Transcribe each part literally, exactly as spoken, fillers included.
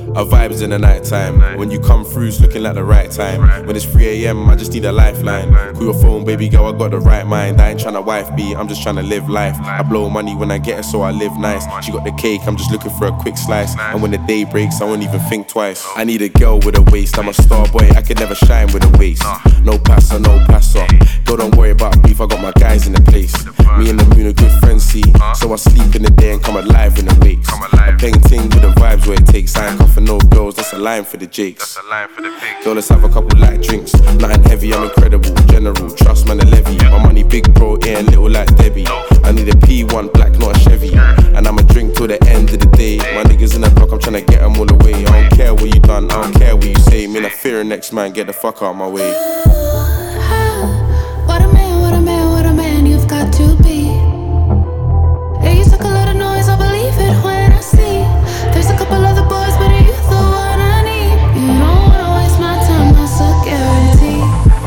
Our vibes in the night time. When you come through, it's looking like the right time. When it's three a m, I just need a lifeline. Call your phone, baby girl, I got the right mind. I ain't tryna wife beat, I'm just tryna live life. I blow money when I get it, so I live nice. She got the cake, I'm just looking for a quick slice. And when the day breaks, I won't even think twice. I need a girl with a waist, I'm a star boy, I could never shine with a waist. No passer, no passer. Girl, don't worry about beef, I got my guys in the place. Me and the moon are good friends, see. So I sleep in the day and come alive in the wakes. A painting with the vibes where it takes. I ain't cuffing no girls, that's a line for the jakes. Girl, let's have a couple light drinks. Nothing heavy, I'm incredible. General, trust man, a levy. My money big, bro, ain't little like Debbie. I need a P one black, not a Chevy. And I'ma drink till the end of the day. My niggas in the block, I'm tryna get them all away. I don't care what you done, I don't care what you say. Me, I fear next man, get the fuck out my way. What a man, what a man, what a man you've got to be. Yeah, you took a lot of noise, I believe it when I see. There's a couple other boys, but you're the one I need. You don't wanna waste my time, that's a guarantee.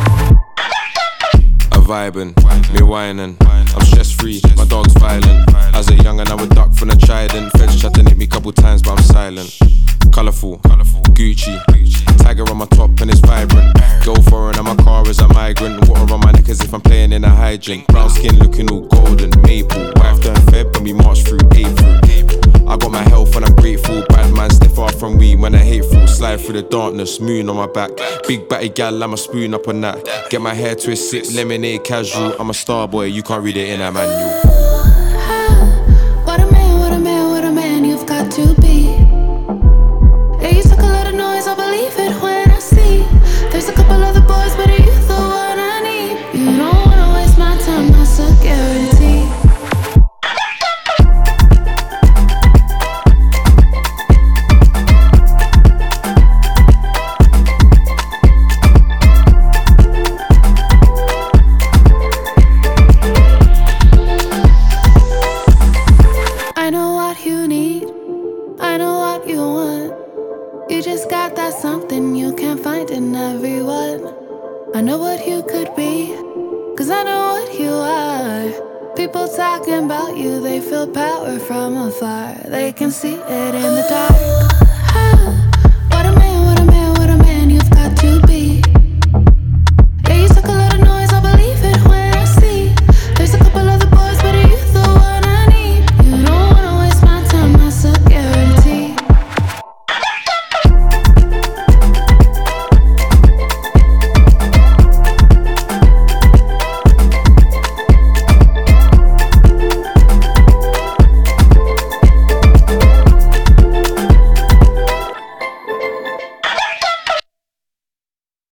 I'm vibing, me whining, I'm stress free, my dog's violent. As a young and I would duck from the trident. Feds tried to nick me couple times, but I'm silent. Colourful, Gucci, tiger on my top and it's vibrant. Go foreign and my car is a migrant. Water on my neck as if I'm playing in a hydrant. Brown skin looking all golden, maple. Wife turned Feb and we march through April. I got my health and I'm grateful. Bad man stay far from weed when I hateful. Slide through the darkness, moon on my back. Big batty gal, I'm a spoon up on that. Get my hair twist, sip lemonade casual. I'm a star boy, you can't read it in a manual. What a man, what a man, what a man you've got to be. Yeah, you took a lot of noise, I believe it when I see. There's a couple other boys, but you're the one I need. You don't wanna waste my time, that's a guarantee. I know what you need, I know what you want. You just got that something you can't find in everyone. I know what you could be, cause I know what you are. People talking about you, they feel power from afar. They can see it in the dark.